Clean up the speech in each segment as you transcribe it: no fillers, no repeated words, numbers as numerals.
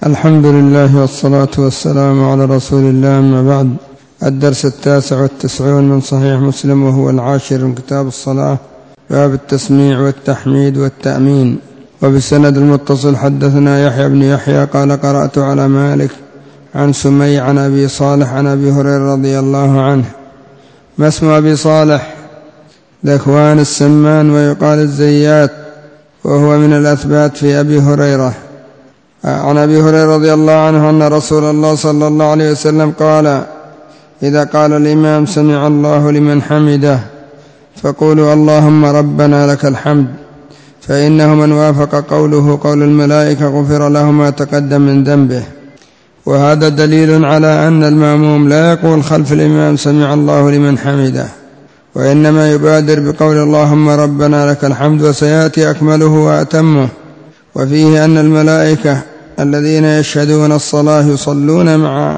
الحمد لله والصلاة والسلام على رسول الله، أما بعد. الدرس 99 من صحيح مسلم، وهو 10 من كتاب الصلاة، باب التسميع والتحميد والتأمين. وبالسند المتصل حدثنا يحيى بن يحيى قال قرأت على مالك عن سمي عن أبي صالح عن أبي هريرة رضي الله عنه. ما اسم أبي صالح؟ ذكوان السمان، ويقال الزيات، وهو من الأثبات في أبي هريرة. عن أبي هريرة رضي الله عنه أن رسول الله صلى الله عليه وسلم قال: إذا قال الإمام سمع الله لمن حمده فقولوا اللهم ربنا لك الحمد، فإنه من وافق قوله قول الملائكة غفر له ما تقدم من ذنبه. وهذا دليل على أن المأموم لا يقول خلف الإمام سمع الله لمن حمده، وإنما يبادر بقول اللهم ربنا لك الحمد، وسيأتي أكمله وأتمه. وفيه أن الملائكة الذين يشهدون الصلاة يصلون مع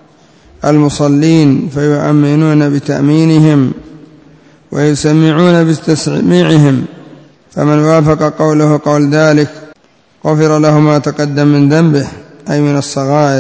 المصلين فيؤمنون بتأمينهم ويسمعون بتسميعهم، فمن وافق قوله قول ذلك غفر له ما تقدم من ذنبه، أي من الصغائر.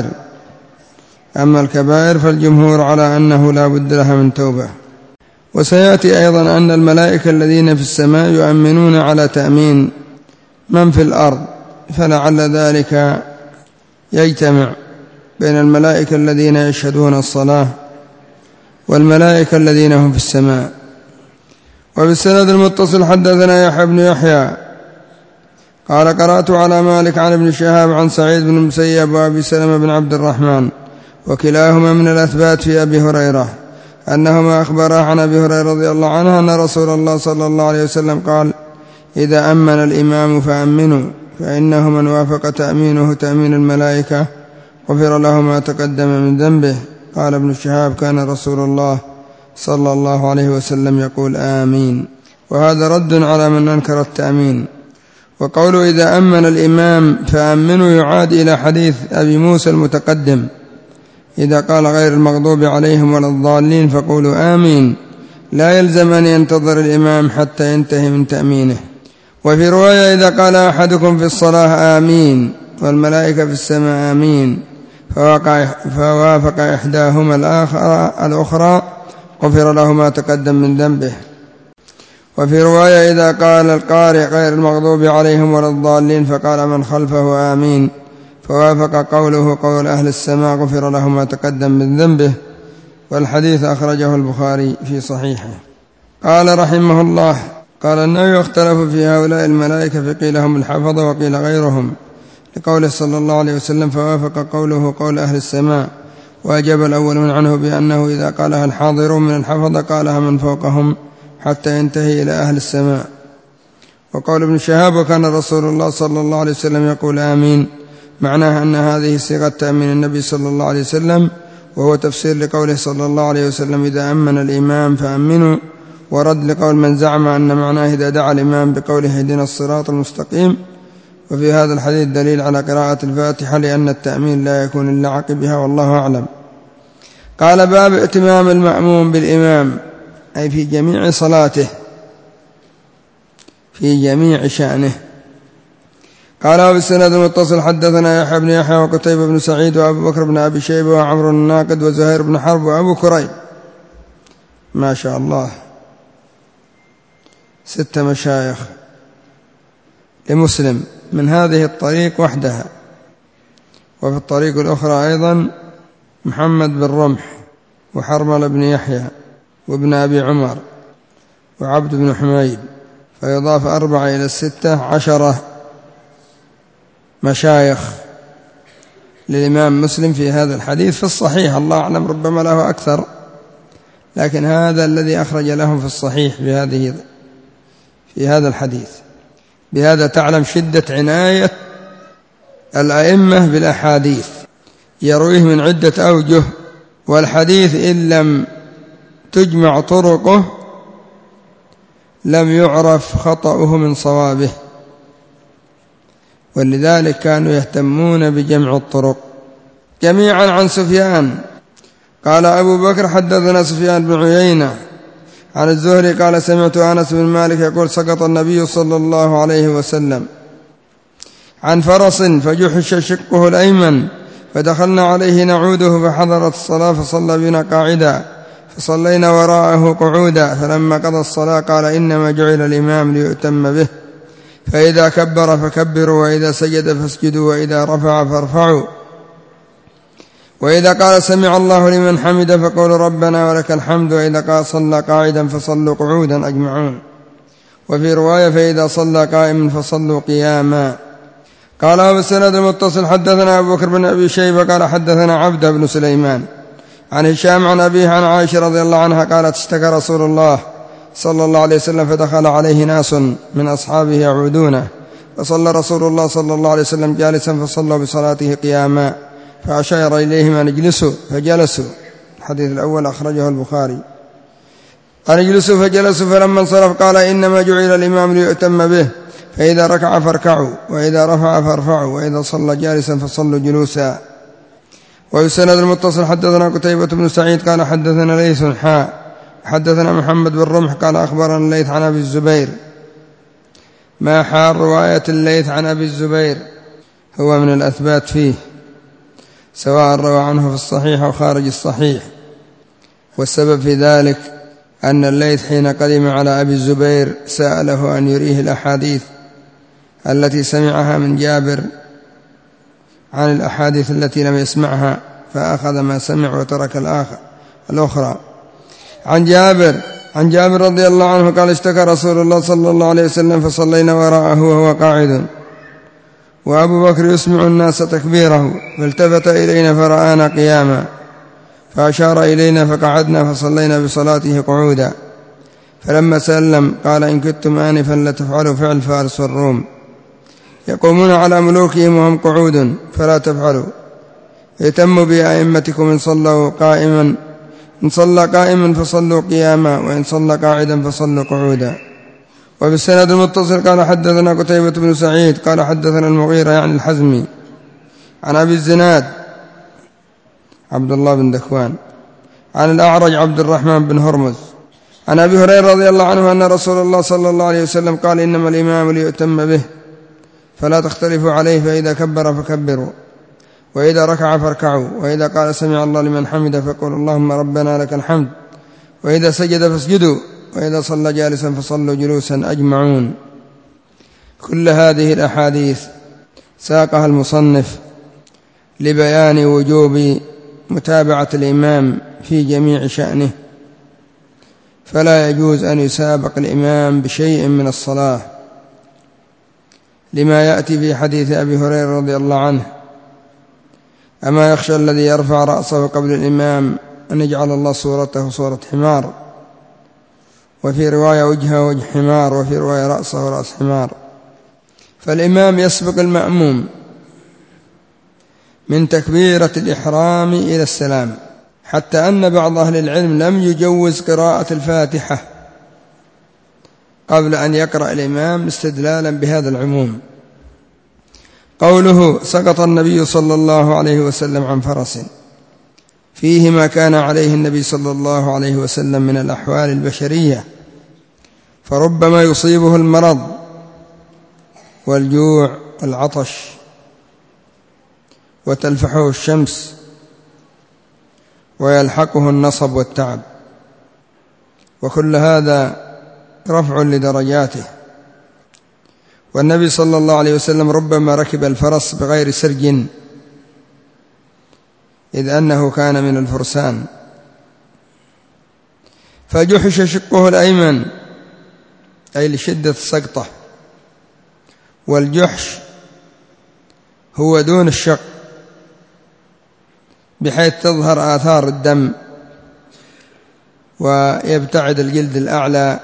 أما الكبائر فالجمهور على أنه لا بد لها من توبة. وسيأتي أيضا أن الملائكة الذين في السماء يؤمنون على تأمين من في الأرض، فلعل ذلك يجتمع بين الملائكة الذين يشهدون الصلاة والملائكة الذين هم في السماء. وبالسند المتصل حدثنا يحيى بن يحيى قال قرأت على مالك عن ابن شهاب عن سعيد بن المسيب وأبي سلمة بن عبد الرحمن، وكلاهما من الأثبات في أبي هريرة، أنهما أخبرا عن أبي هريرة رضي الله عنه أن رسول الله صلى الله عليه وسلم قال: إذا أمن الإمام فأمنوا، فإنه من وافق تأمينه تأمين الملائكة غفر له ما تقدم من ذنبه. قال ابن شهاب: كان رسول الله صلى الله عليه وسلم يقول آمين. وهذا رد على من أنكر التأمين. وقوله إذا أمن الإمام فأمنوا يعاد إلى حديث أبي موسى المتقدم: إذا قال غير المغضوب عليهم ولا الضالين فقولوا آمين، لا يلزم أن ينتظر الإمام حتى ينتهي من تأمينه. وفي رواية: إذا قال أحدكم في الصلاة آمين والملائكة في السماء آمين، فوافق إحداهما الأخرى غفر له ما تقدم من ذنبه. وفي رواية: إذا قال القارئ غير المغضوب عليهم ولا الضالين فقال من خلفه آمين، فوافق قوله قول أهل السماء غفر له ما تقدم من ذنبه. والحديث أخرجه البخاري في صحيحه. قال رحمه الله: قال النووي: اختلفوا في هؤلاء الملائكة، فقيل هم الحفظة وقيل غيرهم، لقوله صلى الله عليه وسلم فوافق قوله قول أهل السماء. وأجاب الأول من عنه بأنه إذا قالها الحاضرون من الحفظة قالها من فوقهم حتى ينتهي إلى أهل السماء. وقول ابن شهاب: وكان رسول الله صلى الله عليه وسلم يقول آمين، معناها أن هذه صيغة تأمين النبي صلى الله عليه وسلم، وهو تفسير لقوله صلى الله عليه وسلم إذا أمن الإمام فأمنوا، ورد لقول من زعم أن معناه إذا دعا الإمام بقوله اهدنا الصراط المستقيم. وفي هذا الحديث دليل على قراءة الفاتحة، لأن التأمين لا يكون إلا عقبها، والله أعلم. قال: باب ائتمام المأموم بالإمام، أي في جميع صلاته، في جميع شأنه. قال: وبالسند المتصل حدثنا يحيى بن يحيى وقتيبة بن سعيد وأبو بكر بن أبي شيبة وعمرو الناقد وزهير بن حرب وأبو كريب. ما شاء الله، 6 مشايخ لمسلم من هذه الطريق وحدها. وفي الطريق الأخرى أيضا محمد بن رمح وحرمل بن يحيى وابن أبي عمر وعبد بن حميد، فيضاف 4 إلى 16 مشايخ للإمام مسلم في هذا الحديث في الصحيح. الله أعلم، ربما له أكثر، لكن هذا الذي أخرج لهم في الصحيح في هذا الحديث. بهذا تعلم شدة عناية الأئمة بالأحاديث، يرويه من عدة أوجه، والحديث إن لم تجمع طرقه لم يعرف خطأه من صوابه، ولذلك كانوا يهتمون بجمع الطرق. جميعا عن سفيان. قال أبو بكر: حدثنا سفيان بن عيينة عن الزهري قال: سمعت أنس بن مالك يقول: سقط النبي صلى الله عليه وسلم عن فرس فجحش شقه الأيمن فدخلنا عليه نعوده فحضرت الصلاة فصلى بنا قاعدا فصلينا وراءه قعودا فلما قضى الصلاة قال إنما جعل الإمام ليؤتم به فإذا كبر فكبروا وإذا سجد فاسجدوا وإذا رفع فارفعوا وإذا قال سمع الله لمن حمد فقولوا ربنا ولك الحمد وإذا قال صلى قاعدا فصلوا قعودا أجمعون. وفي رواية فإذا صلى قائما فصلوا قياما. قال بالسند المتصل حدثنا أبو بكر بن أبي شيبة قال حدثنا عبد بن سليمان عن هشام عن أبيه عن عائشة رضي الله عنها قالت اشتكى رسول الله صلى الله عليه وسلم فدخل عليه ناس من أصحابه يعودونه فصلى رسول الله صلى الله عليه وسلم جالسا فصلوا بصلاته قياما فأشار إليهم أن اجلسوا فجلسوا. الحديث الأول أخرجه البخاري. أن اجلسوا فجلسوا فلما انصرف قال إنما جعل الإمام ليؤتم به فإذا ركع فاركعوا وإذا رفع فارفعوا وإذا صلى جالسا فصلوا جلوسا. ويسند المتصل حدثنا قتيبة بن سعيد قال حدثنا ليث حدثنا محمد بن رمح قال أخبرنا الليث عن أبي الزبير. ما حال رواية الليث عن أبي الزبير هو من الأثبات فيه سواء روى عنه في الصحيح أو خارج الصحيح. والسبب في ذلك أن الليث حين قدم على أبي الزبير سأله أن يريه الأحاديث التي سمعها من جابر عن الأحاديث التي لم يسمعها فأخذ ما سمع وترك الأخرى. عن جابر رضي الله عنه قال اشتكى رسول الله صلى الله عليه وسلم فصلينا وراءه وهو قاعد وأبو بكر يسمع الناس تكبيره فالتفت إلينا فرآنا قياما فأشار إلينا فقعدنا فصلينا بصلاته قعودا فلما سلم قال إن كنتم آنفا لتفعلوا فعل فارس والروم يقومون على ملوكهم وهم قعود فلا تفعلوا يتم بأئمتكم إن صلى قائما فصلوا قياما وإن صلى قاعدا فصلوا قعودا. وبالسند المتصل قال حدثنا قتيبة بن سعيد قال حدثنا المغيرة يعني الحزمي عن أبي الزناد عبد الله بن ذكوان عن الأعرج عبد الرحمن بن هرمز عن أبي هريرة رضي الله عنه أن رسول الله صلى الله عليه وسلم قال إنما الإمام ليؤتم به فلا تختلفوا عليه فإذا كبر فكبروا وإذا ركع فاركعوا وإذا قال سمع الله لمن حمد فقولوا اللهم ربنا لك الحمد وإذا سجد فاسجدوا وإذا صلى جالسا فصلوا جلوسا أجمعون. كل هذه الأحاديث ساقها المصنف لبيان وجوب متابعة الإمام في جميع شأنه فلا يجوز أن يسابق الإمام بشيء من الصلاة لما يأتي في حديث أبي هريرة رضي الله عنه أما يخشى الذي يرفع رأسه قبل الإمام أن يجعل الله صورته صورة حمار وفي رواية وجهه وجه حمار وفي رواية رأسه رأس حمار. فالإمام يسبق المأموم من تكبيرة الإحرام إلى السلام حتى أن بعض أهل العلم لم يجوز قراءة الفاتحة قبل أن يقرأ الإمام استدلالا بهذا العموم. قوله سقط النبي صلى الله عليه وسلم عن فرس فيه ما كان عليه النبي صلى الله عليه وسلم من الأحوال البشرية فربما يصيبه المرض والجوع والعطش وتلفحه الشمس ويلحقه النصب والتعب وكل هذا رفع لدرجاته. والنبي صلى الله عليه وسلم ربما ركب الفرس بغير سرج إذ أنه كان من الفرسان فجحش شقه الأيمن أي لشدة السقطة والجحش هو دون الشق بحيث تظهر آثار الدم ويبتعد الجلد الأعلى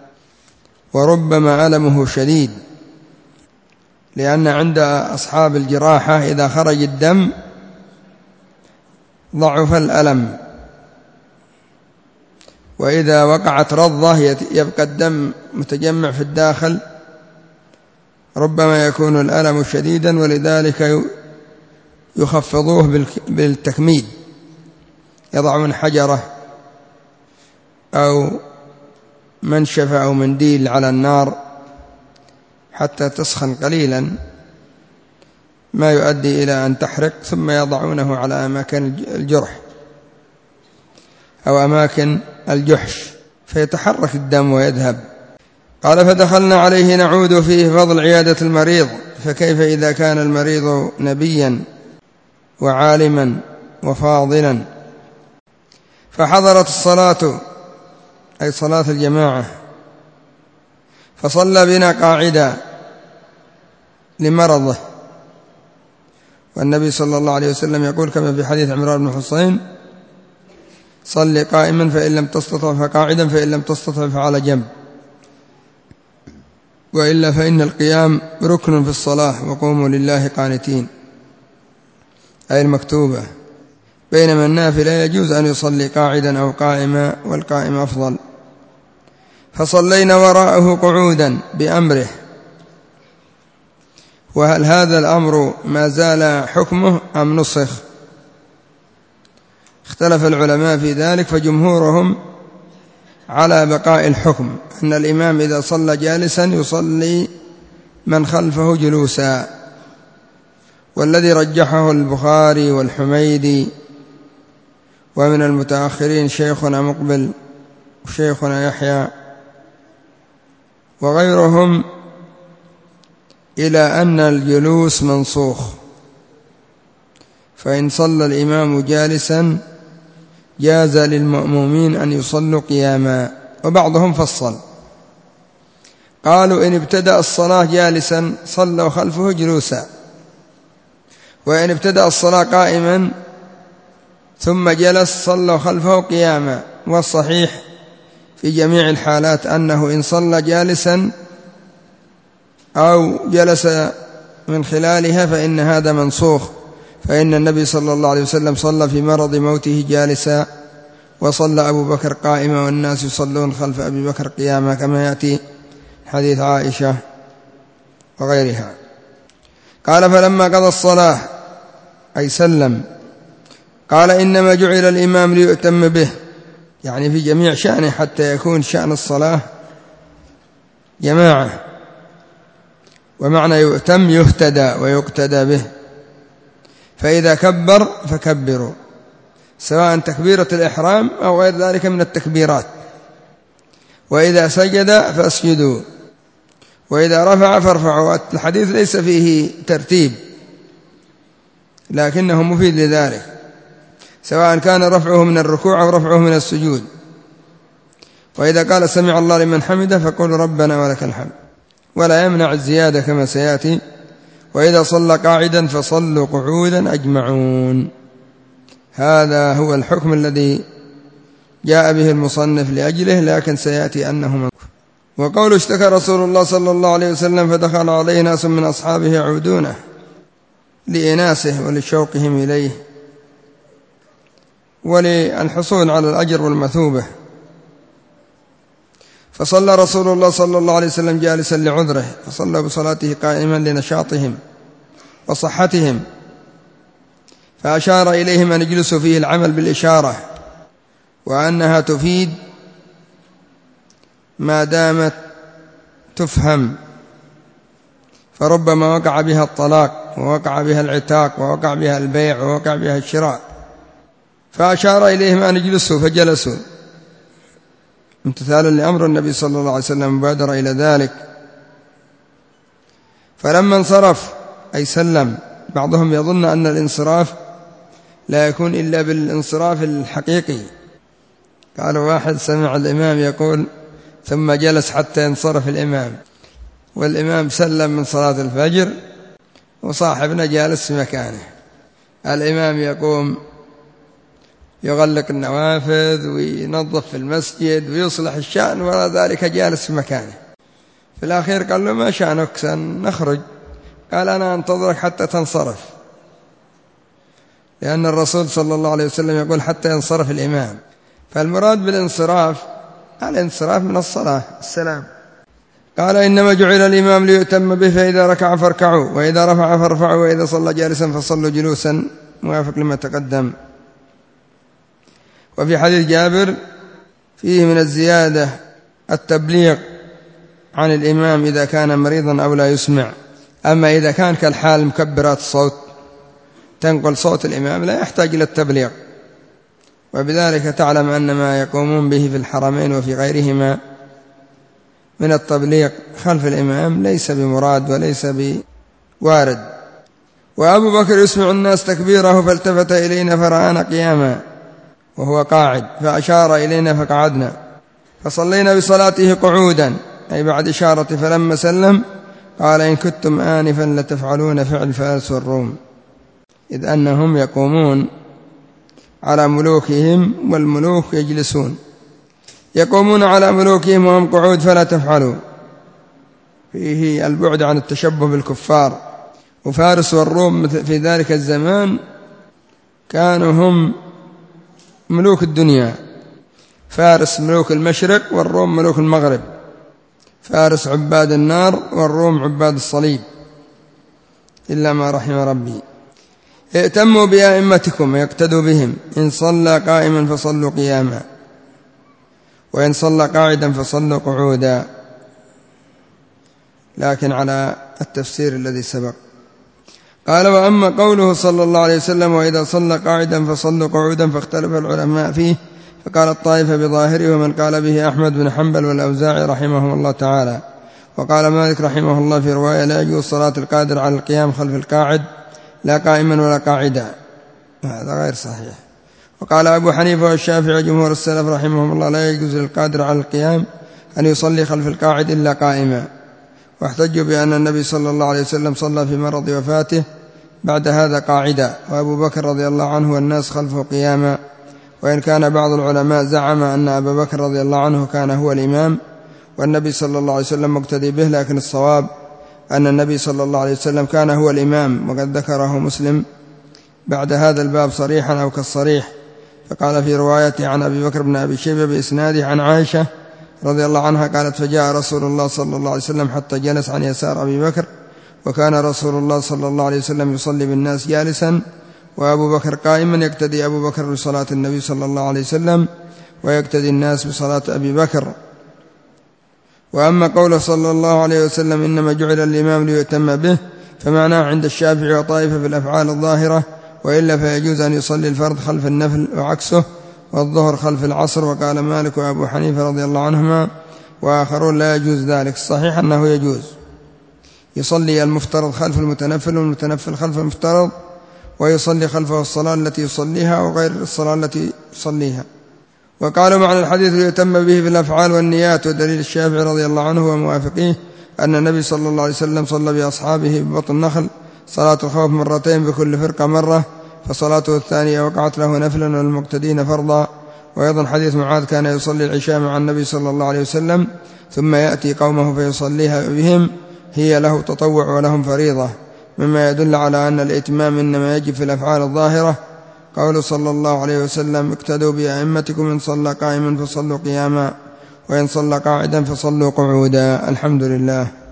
وربما ألمه شديد لأن عند أصحاب الجراحة إذا خرج الدم ضعف الألم وإذا وقعت رضة يبقى الدم متجمع في الداخل ربما يكون الألم شديدا ولذلك يخفضوه بالتكميد يضعون حجرة أو منشفة أو منديل على النار حتى تسخن قليلا ما يؤدي إلى أن تحرق، ثم يضعونه على أماكن الجرح أو أماكن الجحش فيتحرك الدم ويذهب. قال فدخلنا عليه نعود فيه فضل عيادة المريض، فكيف إذا كان المريض نبيا وعالما وفاضلا. فحضرت الصلاة أي صلاة الجماعة، فصلى بنا قاعدا لمرضه، والنبي صلى الله عليه وسلم يقول كما في حديث عمران بن حسين: صل قائما فإن لم تستطع فقاعدا، فإن لم تستطع فعلى جنب، وإلا فإن القيام ركن في الصلاة، وقوموا لله قانتين، أي المكتوبة، بينما النافلة يجوز أن يصلي قاعدا أو قائما، والقائم أفضل. فصلينا وراءه قعودا بأمره. وهل هذا الأمر ما زال حكمه أم نسخ؟ اختلف العلماء في ذلك، فجمهورهم على بقاء الحكم، أن الإمام إذا صلى جالسا يصلي من خلفه جلوسا، والذي رجحه البخاري والحميدي، ومن المتأخرين شيخنا مقبل وشيخنا يحيى وغيرهم، إلى أن الجلوس منسوخ، فإن صلى الإمام جالسا جاز للمأمومين أن يصلوا قياما. وبعضهم فصل، قالوا إن ابتدأ الصلاة جالسا صلوا خلفه جلوسا، وإن ابتدأ الصلاة قائما ثم جلس صلوا خلفه قياما. والصحيح في جميع الحالات أنه إن صلى جالسا أو جلس من خلالها فإن هذا منسوخ، فإن النبي صلى الله عليه وسلم صلى في مرض موته جالسا، وصلى أبو بكر قائما، والناس يصلون خلف أبي بكر قياما، كما يأتي حديث عائشة وغيرها. قال فلما قضى الصلاة أي سلم، قال إنما جعل الإمام ليؤتم به، يعني في جميع شأنه، حتى يكون شأن الصلاة جماعة، ومعنى يؤتم يهتدى ويقتدى به. فإذا كبر فكبروا، سواء تكبيرة الإحرام أو غير ذلك من التكبيرات، وإذا سجد فاسجدوا، وإذا رفع فارفعوا. الحديث ليس فيه ترتيب، لكنه مفيد لذلك، سواء كان رفعه من الركوع أو رفعه من السجود. وإذا قال سمع الله لمن حمده فقل ربنا ولك الحمد، ولا يمنع الزيادة كما سيأتي. وإذا صلى قاعدا فصلوا قعودا أجمعون. هذا هو الحكم الذي جاء به المصنف لأجله، لكن سيأتي أنه منكر. وقول اشتكى رسول الله صلى الله عليه وسلم فدخل عليه ناس من أصحابه يعودونه لإناسه ولشوقهم إليه وللحصول على الأجر والمثوبة. فصلى رسول الله صلى الله عليه وسلم جالسا لعذره، فصلى بصلاته قائما لنشاطهم وصحتهم، فأشار إليهم أن يجلسوا فيه العمل بالإشارة، وأنها تفيد ما دامت تفهم، فربما وقع بها الطلاق، ووقع بها العتاق، ووقع بها البيع، ووقع بها الشراء. فأشار إليهم أن يجلسوا فجلسوا، امتثالا لأمر النبي صلى الله عليه وسلم، مبادرة إلى ذلك. فلما انصرف أي سلم، بعضهم يظن أن الانصراف لا يكون إلا بالانصراف الحقيقي. قالوا واحد سمع الإمام يقول ثم جلس حتى ينصرف الإمام، والإمام سلم من صلاة الفجر وصاحبنا جالس في مكانه، الإمام يقوم يغلق النوافذ وينظف في المسجد ويصلح الشأن، ولا ذلك جالس في مكانه. في الأخير قال له ما شأنك سنخرج؟ قال أنا أنتظرك حتى تنصرف، لأن الرسول صلى الله عليه وسلم يقول حتى ينصرف الإمام، فالمراد بالانصراف الانصراف من الصلاة السلام. قال إنما جعل الإمام ليؤتم به، فإذا ركع فاركعوا، وإذا رفع فارفعوا، وإذا صلى جالسا فصلوا جلوسا، موافق لما تقدم. وفي حديث جابر فيه من الزيادة التبليغ عن الإمام إذا كان مريضا أو لا يسمع، أما إذا كان كالحال مكبرات الصوت تنقل صوت الإمام لا يحتاج إلى التبليغ. وبذلك تعلم أن ما يقومون به في الحرمين وفي غيرهما من التبليغ خلف الإمام ليس بمراد وليس بوارد. وأبو بكر يسمع الناس تكبيره فالتفت إلينا فرآنا قياما وهو قاعد فأشار إلينا فقعدنا فصلينا بصلاته قعودا، أي بعد إشارة. فلما سلم قال: إن كنتم آنفا لتفعلون فعل فارس والروم، إذ أنهم يقومون على ملوكهم والملوك يجلسون، يقومون على ملوكهم وهم قعود فلا تفعلوا، فيه البعد عن التشبه بالكفار. وفارس والروم في ذلك الزمان كانوا هم ملوك الدنيا، فارس ملوك المشرق والروم ملوك المغرب، فارس عباد النار والروم عباد الصليب إلا ما رحم ربي. ائتموا بأئمتكم ويقتدوا بهم، إن صلى قائما فصلوا قياما، وإن صلى قاعدا فصلوا قعودا، لكن على التفسير الذي سبق. قال: وأما قوله صلى الله عليه وسلم: وإذا صلى قاعدا فصلوا قعودا، فاختلف العلماء فيه، فقال الطائفة بظاهره، ومن قال به أحمد بن حنبل والأوزاعي رحمهم الله تعالى. وقال مالك رحمه الله في رواية: لا يجوز صلاة القادر على القيام خلف القاعد لا قائما ولا قاعدا، هذا غير صحيح. وقال أبو حنيفة والشافعي جمهور السلف رحمهم الله: لا يجوز للقادر على القيام أن يصلي خلف القاعد إلا قائما. واحتجوا بأن النبي صلى الله عليه وسلم صلى في مرض وفاته بعد هذا قاعدا، وأبو بكر رضي الله عنه والناس خلفه قياما. وإن كان بعض العلماء زعم أن أبا بكر رضي الله عنه كان هو الإمام والنبي صلى الله عليه وسلم مقتدي به، لكن الصواب أن النبي صلى الله عليه وسلم كان هو الإمام، وقد ذكره مسلم بعد هذا الباب صريحا أو كالصريح. فقال في روايته عن أبي بكر بن أبي شيبة بإسناده عن عائشة رضي الله عنها قالت: فجاء رسول الله صلى الله عليه وسلم حتى جلس عن يسار أبي بكر، وكان رسول الله صلى الله عليه وسلم يصلي بالناس جالسا وأبو بكر قائما، يقتدي أبو بكر بصلاة النبي صلى الله عليه وسلم ويقتدي الناس بصلاة أبي بكر. وأما قوله صلى الله عليه وسلم: إنما جعل الإمام ليؤتم به، فمعناه عند الشافعي وطائفة في الأفعال الظاهرة، وإلا فيجوز أن يصلي الفرد خلف النفل وعكسه، والظهر خلف العصر. وقال مالك وأبو حنيفة رضي الله عنهما وآخرون: لا يجوز ذلك. الصحيح أنه يجوز، يصلي المفترض خلف المتنفل والمتنفل خلف المفترض، ويصلي خلفه الصلاة التي يصليها وغير الصلاة التي يصليها. وقالوا معنى الحديث ليتم به في الأفعال والنيات. ودليل الشافعي رضي الله عنه وموافقيه أن النبي صلى الله عليه وسلم صلى بأصحابه ببطن النخل صلاة الخوف مرتين بكل فرقة مرة، فصلاته الثانية وقعت له نفلا والمقتدين فرضا. وأيضا حديث معاذ كان يصلي العشاء مع النبي صلى الله عليه وسلم ثم يأتي قومه فيصليها بهم، هي له تطوع ولهم فريضة، مما يدل على أن الإتمام إنما يجب في الأفعال الظاهرة. قول صلى الله عليه وسلم: اقتدوا بأئمتكم، إن صلى قائما فصلوا قياما، وإن صلى قاعدا فصلوا قعودا. الحمد لله.